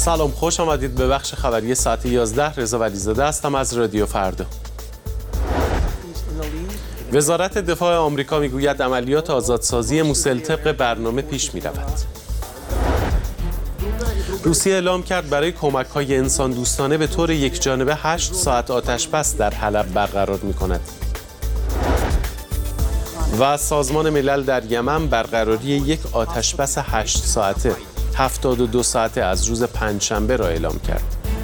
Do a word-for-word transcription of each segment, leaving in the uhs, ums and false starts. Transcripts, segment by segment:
سلام، خوش آمدید به بخش خبری ساعت یازده. رضا ولیزاده هستم از رادیو فردا. وزارت دفاع آمریکا میگوید عملیات آزادسازی موسل طبق برنامه پیش می‌رود. روسیه اعلام کرد برای کمک‌های انسان دوستانه به طور یکجانبه هشت ساعت آتش‌بس در حلب برقرار می‌کند. و سازمان ملل در یمن برقراری یک آتش‌بس هشت ساعته هفتاد و دو ساعته از روز پنجشنبه را اعلام کرد.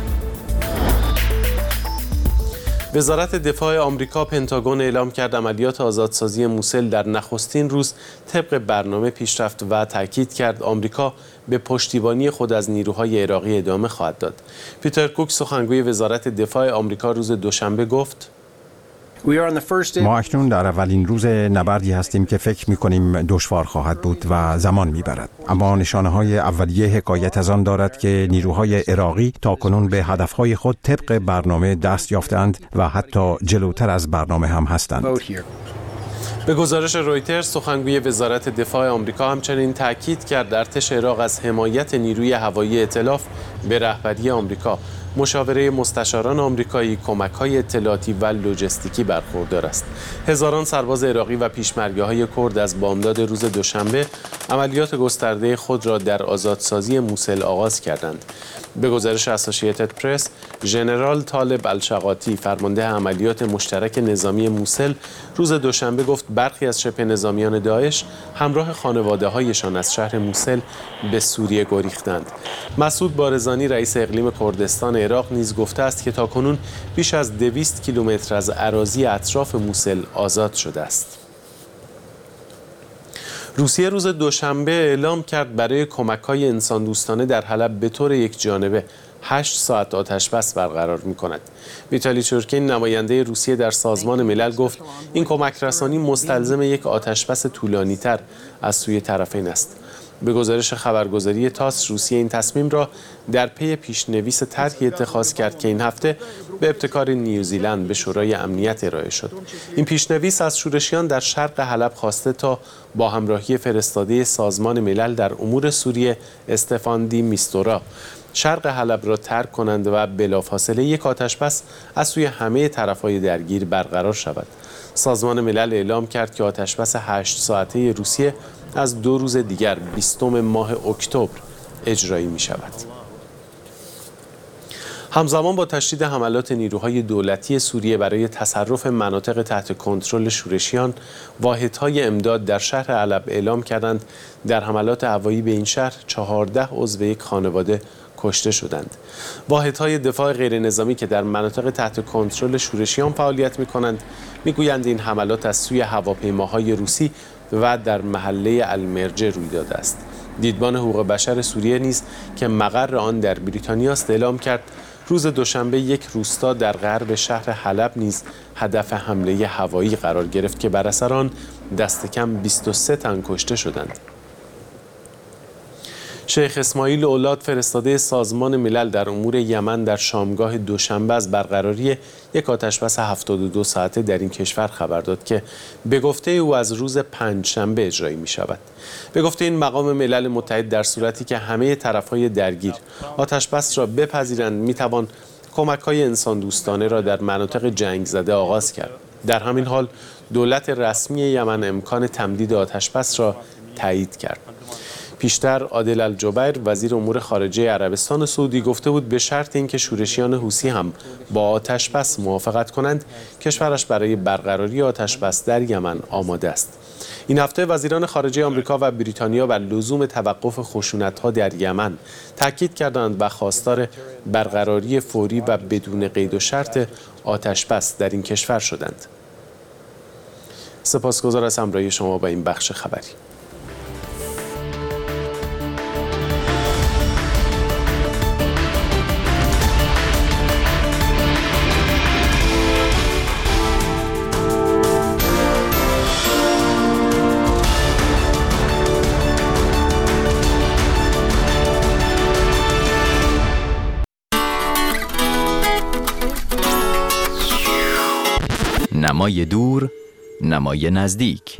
وزارت دفاع آمریکا پنتاگون اعلام کرد عملیات آزادسازی موسل در نخستین روز طبق برنامه پیش رفت و تاکید کرد آمریکا به پشتیبانی خود از نیروهای عراقی ادامه خواهد داد. پیتر کوک سخنگوی وزارت دفاع آمریکا روز دوشنبه گفت: ما اکنون در اولین روز نبردی هستیم که فکر می‌کنیم دشوار خواهد بود و زمان می‌برد، اما نشانه‌های اولیه حکایت از آن دارد که نیروهای عراقی تاکنون به هدفهای خود طبق برنامه دست یافتند و حتی جلوتر از برنامه هم هستند. به گزارش رویترز، سخنگوی وزارت دفاع آمریکا همچنین تاکید کرد ارتش عراق از حمایت نیروی هوایی ائتلاف به رهبری آمریکا، مشاوره مستشاران آمریکایی، کمک‌های اطلاعاتی و لوجستیکی برخوردار است. هزاران سرباز عراقی و پیشمرگه‌های کرد از بامداد روز دوشنبه عملیات گسترده خود را در آزادسازی موسل آغاز کردند. به گزارش اسوسییتد پرس، ژنرال طالب الشقاطی، فرمانده عملیات مشترک نظامی موسل، روز دوشنبه گفت برخی از شبه نظامیان داعش همراه خانواده‌هایشان از شهر موسل به سوریه گریختند. مسعود بارزانی، رئیس اقلیم کردستان عراق، نیز گفته است که تاکنون بیش از دویست کیلومتر از اراضی اطراف موسل آزاد شده است. روسیه روز دوشنبه اعلام کرد برای کمک‌های انسان‌دوستانه در حلب به طور یکجانبه هشت ساعت آتش‌بس برقرار می‌کند. ویتالی چورکین، نماینده روسیه در سازمان ملل، گفت این کمک رسانی مستلزم یک آتش‌بس طولانی‌تر از سوی طرفین است. به گزارش خبرگزاری تاس، روسیه این تصمیم را در پی پیشنویس طرحی اتخاذ کرد که این هفته به ابتکار نیوزیلند به شورای امنیت ارائه شد. این پیشنویس از شورشیان در شرق حلب خواسته تا با همراهی فرستاده سازمان ملل در امور سوریه استفان دی میستورا شرق حلب را ترک کنند و بلافاصله یک آتش‌بس از سوی همه طرف‌های درگیر برقرار شود. سازمان ملل اعلام کرد که آتش‌بس هشت ساعته روسیه از دو روز دیگر بیستم ماه اکتبر اجرایی می شود. همزمان با تشدید حملات نیروهای دولتی سوریه برای تصرف مناطق تحت کنترل شورشیان، واحدهای امداد در شهر حلب اعلام کردند در حملات هوایی به این شهر چهارده عضو یک خانواده کشته شدند. واحدهای دفاع غیرنظامی که در مناطق تحت کنترل شورشیان فعالیت می‌کنند می‌گویند این حملات از سوی هواپیماهای روسی و در محله المرجه روی داده است. دیدبان حقوق بشر سوریه نیز که مقر آن در بریتانیا است اعلام کرد روز دوشنبه یک روستا در غرب شهر حلب نیز هدف حمله هوایی قرار گرفت که بر اثر آن دست کم بیست و سه تن کشته شدند. شیخ اسماعیل اولاد، فرستاده سازمان ملل در امور یمن، در شامگاه دوشنبه از برقراری یک آتش‌بس هفتاد و دو ساعته در این کشور خبر داد که به گفته او از روز پنجشنبه اجرایی می شود. به گفته این مقام ملل متحد، در صورتی که همه طرف‌های درگیر آتش‌بس را بپذیرند می توان کمک‌های انسان دوستانه را در مناطق جنگ زده آغاز کرد. در همین حال دولت رسمی یمن امکان تمدید آتش‌بس را تایید کرد. پیشتر عادل الجبیر، وزیر امور خارجه عربستان سعودی، گفته بود به شرط اینکه شورشیان حوثی هم با آتش‌بس موافقت کنند، کشورش برای برقراری آتش‌بس در یمن آماده است. این هفته وزیران خارجه آمریکا و بریتانیا بر لزوم توقف خشونت‌ها در یمن تاکید کردند و خواستار برقراری فوری و بدون قید و شرط آتش‌بس در این کشور شدند. سپاسگزار از همراهی شما با این بخش خبری. نمای دور، نمای نزدیک.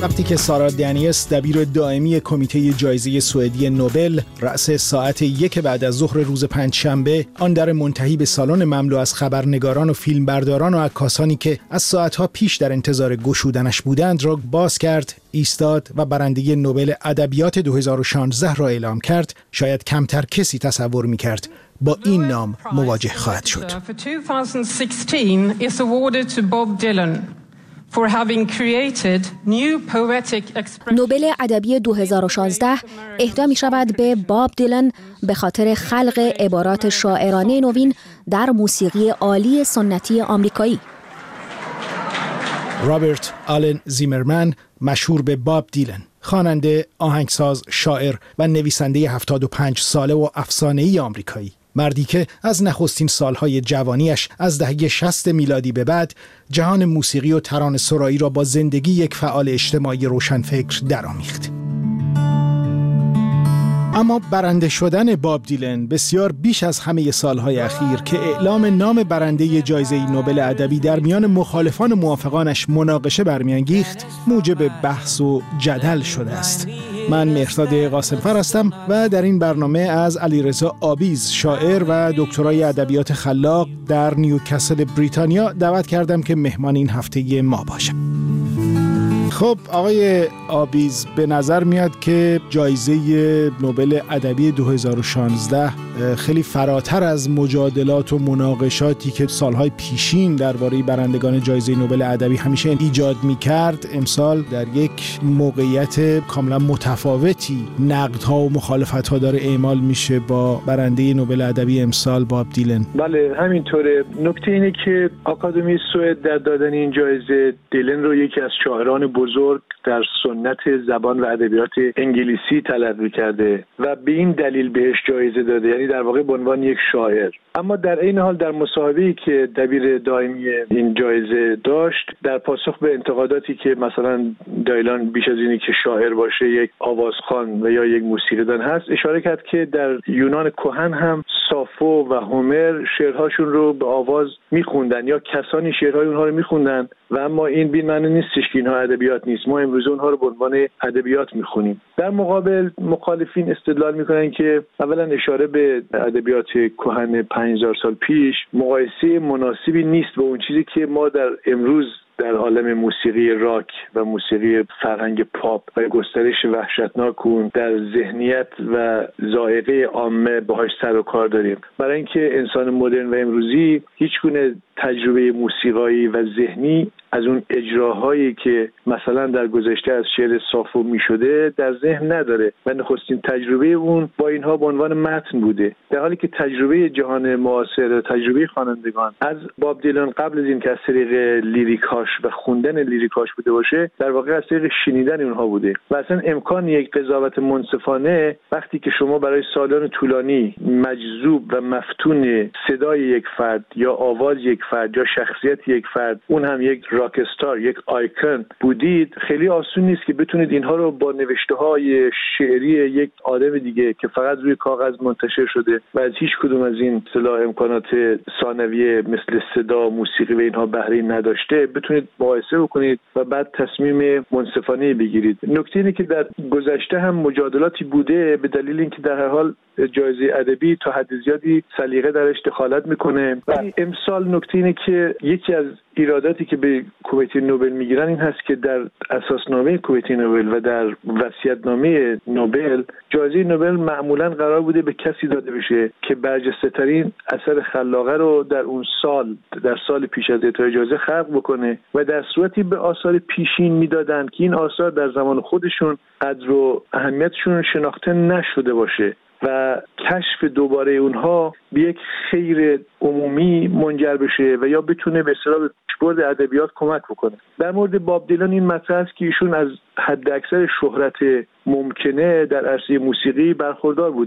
وقتی که سارا دنیس دبیر دائمی کمیته جایزه سوئدی نوبل رأس ساعت یک بعد از ظهر روز پنجشنبه آن در منتهی به سالن مملو از خبرنگاران و فیلمبرداران و عکاسانی که از ساعتها پیش در انتظار گشودنش بودند را باز کرد، ایستاد و برنده نوبل ادبیات دو هزار و شانزده را اعلام کرد، شاید کمتر کسی تصور می‌کرد با این نام مواجه خواهد شد. نوبل ادبی دو هزار و شانزده اهدا می شود به باب دیلن به خاطر خلق عبارات شاعرانه نوین در موسیقی عالی سنتی آمریکایی. رابرت آلن زیمرمن، مشهور به باب دیلن، خواننده، آهنگساز، شاعر و نویسنده هفتاد و پنج ساله و افسانه‌ای آمریکایی، مردی که از نخستین سالهای جوانیش از دهه شصت میلادی به بعد جهان موسیقی و ترانه‌سرایی را با زندگی یک فعال اجتماعی روشنفکر درآمیخت. اما برنده شدن باب دیلن بسیار بیش از همه سالهای اخیر که اعلام نام برنده جایزه نوبل ادبی در میان مخالفان و موافقانش مناقشه برمیانگیخت، موجب بحث و جدل شده است. من مهرزاد قاسمفر هستم و در این برنامه از علیرضا آبیز، شاعر و دکترای ادبیات خلاق در نیوکاسل بریتانیا دعوت کردم که مهمان این هفته ما باشه. خب آقای آبیز، به نظر میاد که جایزه نوبل ادبی دو هزار و شانزده خیلی فراتر از مجادلات و مناقشاتی که سالهای پیشین درباره برندگان جایزه نوبل ادبی همیشه ایجاد میکرد، امسال در یک موقعیت کاملا متفاوتی نقدها و مخالفتها داره اعمال میشه با برنده نوبل ادبی امسال باب دیلن. بله همینطوره. نکته اینه که آکادمی سوئد در دادن این جایزه دیلن رو یکی از شاعران بزرگ در سنت زبان و ادبیات انگلیسی تلقی کرده و به این دلیل بهش جایزه داده، یعنی در واقع به عنوان یک شاعر. اما در این حال در مصاحبه‌ای که دبیر دائمی این جایزه داشت، در پاسخ به انتقاداتی که مثلا دایلان بیش از اینی که شاعر باشه یک آوازخوان و یا یک موسیقیدان هست، اشاره کرد که در یونان کهن هم سافو و هومر شعرهاشون رو به آواز میخوندن یا کسانی شعرهای اونها رو میخوندن و اما این بی معنی نیستش که اینها ادبیات نیست. ما امروز اونها رو به عنوان ادبیات میخونیم. در مقابل مخالفین استدلال میکنن که اولا اشاره به ادبیات کهن پنج هزار سال پیش مقایسه مناسبی نیست با اون چیزی که ما در امروز در عالم موسیقی راک و موسیقی فرهنگ پاپ و گسترش وحشتناک اون در ذهنیت و ذائقه عامه باهاش سر و کار داریم. برای اینکه انسان مدرن و امروزی هیچ گونه تجربه موسیقایی و ذهنی از اون اجراهایی که مثلا در گذشته از شعر صافو می شده در ذهن نداره و نخستین تجربه اون با اینها به عنوان متن بوده، در حالی که تجربه جهان معاصر، تجربه خوانندگان از باب دیلن قبل از این که از طریق لیریکاش و خوندن لیریکاش بوده باشه، در واقع از طریق شنیدن اونها بوده و اصلا امکان یک قضاوت منصفانه وقتی که شما برای سالان طولانی مجذوب و مفتون صدای یک فرد یا آواز یک فرد یا شخصیت یک فرد، اون هم یک راک استار، یک آیکون بودید، خیلی آسون نیست که بتونید اینها رو با نوشته های شعری یک آدم دیگه که فقط روی کاغذ منتشر شده و از هیچ کدوم از این اصطلاح امکانات ثانویه مثل صدا، موسیقی و اینها بهره نداشته، بتونید مقایسه بکنید و بعد تصمیم منصفانه بگیرید. نکته اینه که در گذشته هم مجادلاتی بوده به دلیل اینکه در هر حال جایزه ادبی تا حد زیادی سلیقه درش دخالت میکنه. ولی امسال نکته اینه که یکی از ایراداتی که به کمیته نوبل میگیرن این هست که در اساسنامه کمیته نوبل و در وصیت‌نامه نوبل جایزه نوبل معمولا قرار بوده به کسی داده بشه که برجسته ترین اثر خلاقه رو در اون سال در سال پیش از اعطای جایزه خلق بکنه و در صورتی به آثار پیشین میدادن که این آثار در زمان خودشون قدر و اهمیتشون شناخته نشده باشه و کشف دوباره اونها به یک خیر عمومی منجر بشه و یا بتونه به اصطلاح به پیشبرد ادبیات کمک بکنه. در مورد باب دیلن این مطرح است که ایشون از حد اکثر شهرت ممکنه در عرصه موسیقی برخوردار بوده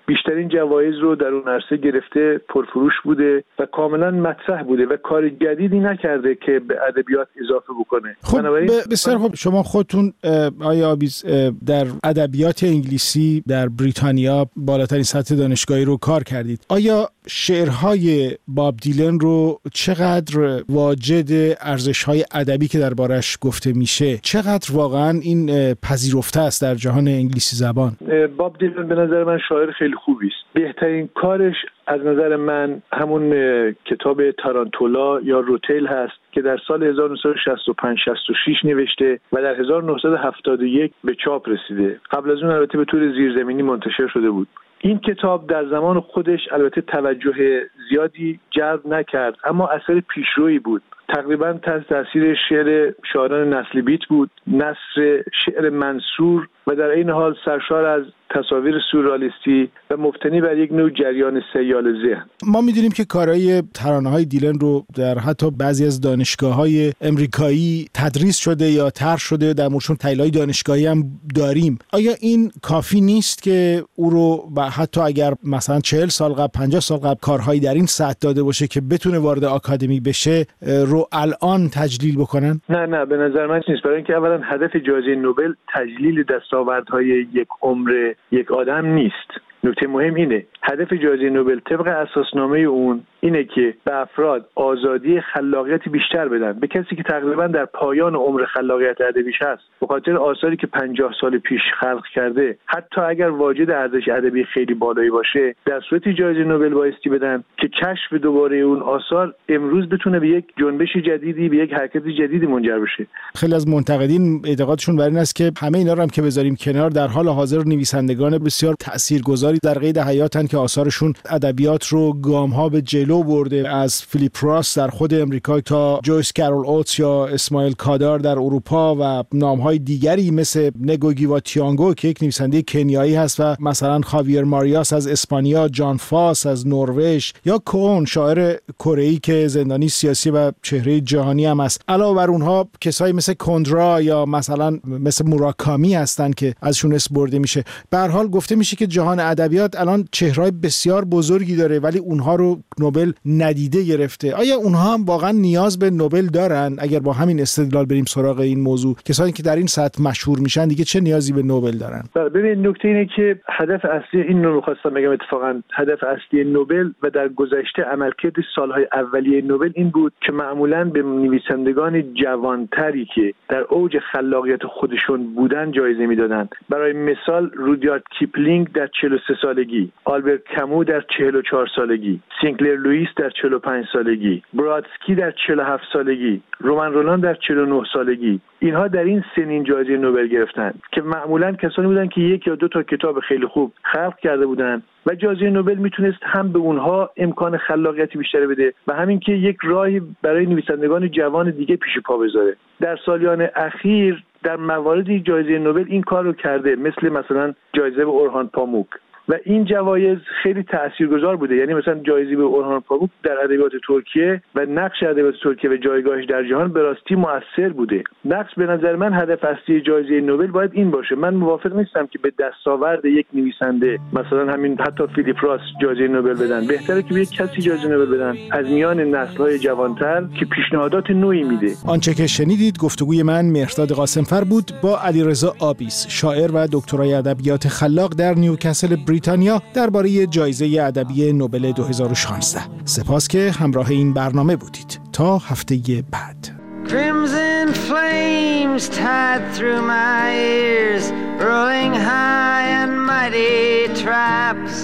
بیشترین جوایز رو در اون عرصه گرفته، پرفروش بوده و کاملا مطرح بوده و کار جدیدی نکرده که به ادبیات اضافه بکنه. خب بسیار خب، شما خودتون آیا آبیز در ادبیات انگلیسی در بریتانیا بالاترین سطح دانشگاهی رو کار کردید. آیا شعرهای باب دیلن رو چقدر واجد ارزش‌های ادبی که دربارش گفته میشه، چقدر واقعا این پذیرفته است در جهان انگلیسی زبان؟ باب دیلن به نظر من شاعر خیلی خوبی است. بهترین کارش از نظر من همون کتاب تارانتولا یا روتیل هست که در سال هزار و نهصد و شصت و پنج شصت و شش نوشته و در هزار و نهصد و هفتاد و یک به چاپ رسیده. قبل از اون البته به طور زیرزمینی منتشر شده بود. این کتاب در زمان خودش البته توجه زیادی جلب نکرد، اما اثر پیشرویی بود. تقریبا تحت تاثیر شعر شاعران نسل بیت بود، نثر شعر منصور و در این حال سرشار از تصاویر سورئالیستی و مبتنی بر یک نوع جریان سیال ذهن. ما می‌دونیم که کارهای ترانه‌های دیلن رو در حتی بعضی از دانشگاه‌های امریکایی تدریس شده یا طرح شده، در موردشون تحلیل‌های دانشگاهی هم داریم. آیا این کافی نیست که او رو و حتی اگر مثلا چهل سال قبل، پنجاه سال قبل کارهایی در این سطح داده باشه که بتونه وارد آکادمی بشه رو الان تجلیل بکنن؟ نه نه به نظر من نیست. برای اینکه اولا هدف جایزه نوبل تجلیل دستاوردهای یک عمر یک آدم نیست. نکته مهم اینه هدف جایزه نوبل طبق اساسنامه اون اینه که به افراد آزادی خلاقیت بیشتر بدن، به کسی که تقریبا در پایان عمر خلاقیت ادبیش هست به خاطر آثاری که پنجاه سال پیش خلق کرده، حتی اگر واجد ارزش ادبی خیلی بالایی باشه، در صورت جایزه نوبل بایستی بدن که کشف دوباره اون آثار امروز بتونه به یک جنبش جدیدی، به یک حرکت جدیدی منجر بشه. خیلی از منتقدین اعتقادشون بر این است که همه اینا رو هم که بذاریم کنار، در حال حاضر نویسندگان بسیار تاثیرگذاری در قید حیاتن که آثارشون ادبیات رو گام‌ها به جلو برده، از فیلیپ راس در خود امریکا تا جویس کارول اوتس یا اسماعیل کادار در اروپا و نام‌های دیگری مثل نگوگی و تیانگو که یک نویسنده کنیایی هست و مثلا خاویر ماریاس از اسپانیا، جان فاس از نروژ یا کون شاعر کره‌ای که زندانی سیاسی و چهره جهانی هم است. علاوه بر اونها کسایی مثل کندرا یا مثلا مثل موراکامی هستن که ازشون اسم برده میشه. به هر حال گفته میشه که جهان ادبیات الان چهره‌های بسیار بزرگی داره ولی اونها رو نوبل ندیده گرفته. آیا اونها هم واقعا نیاز به نوبل دارن؟ اگر با همین استدلال بریم سراغ این موضوع، کسانی که در این سطح مشهور میشن دیگه چه نیازی به نوبل دارن؟ ببین نکته اینه که هدف اصلی این رو می‌خواستم بگم، اتفاقا هدف اصلی نوبل و در گذشته عملکرد سالهای اولیه نوبل این بود که معمولاً به نویسندگان جوانتری که در اوج خلاقیت خودشون بودن جایزه میدادن. برای مثال رودیارد کیپلینگ در چهل و سه سالگی، آلبرت کامو در چهل و چهار سالگی، سینکلر لوئیس در چهل و پنج سالگی، برادسکی در چهل و هفت سالگی، رومن رولان در چهل و نه سالگی. اینها در این سنین جایزه نوبل گرفتن که معمولاً کسانی بودن که یک یا دو تا کتاب خیلی خوب خلق کرده بودن و جایزه نوبل میتونست هم به اونها امکان خلاقیت بیشتر بده و همین که یک راهی برای نویسندگان جوان دیگه پیش پا بذاره. در سالیان اخیر در مواردی جایزه نوبل این کار رو کرده، مثل مثلا جایزه به اورهان پاموک و این جوایز خیلی تاثیرگذار بوده. یعنی مثلا جایزه به اورهان پاموک در ادبیات ترکیه و نقش ادبیات ترکیه و جایگاهش در جهان به راستی مؤثر بوده. نقش به نظر من هدف اصلی جایزه نوبل باید این باشه. من موافق نیستم که به دستاورد یک نویسنده مثلا همین حتی فیلیپ راس جایزه نوبل بدن. بهتره که به یک کسی جایزه نوبل بدن از میان نسل‌های جوانتر که پیشنهادات نوعی میده. آنچه که شنیدید گفتگوی من مهرداد قاسمفر بود با علیرضا آبیس، شاعر و دکترای ادبیات خلاق در نیوکاسل بریتانیا درباره جایزه ادبی نوبل دو هزار و شانزده. سپاس که همراه این برنامه بودید. تا هفته بعد. Crimson flames tied through my ears, rolling high and mighty traps,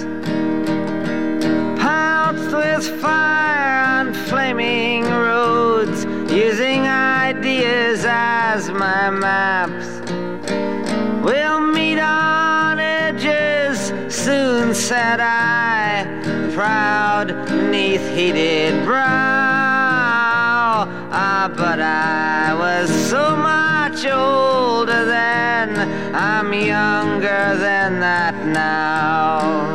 pounced with fire on flaming roads, using ideas as my maps. We'll meet on edges soon, said I, proud neath heated brow. Ah, but I was so much older then, I'm younger than that now.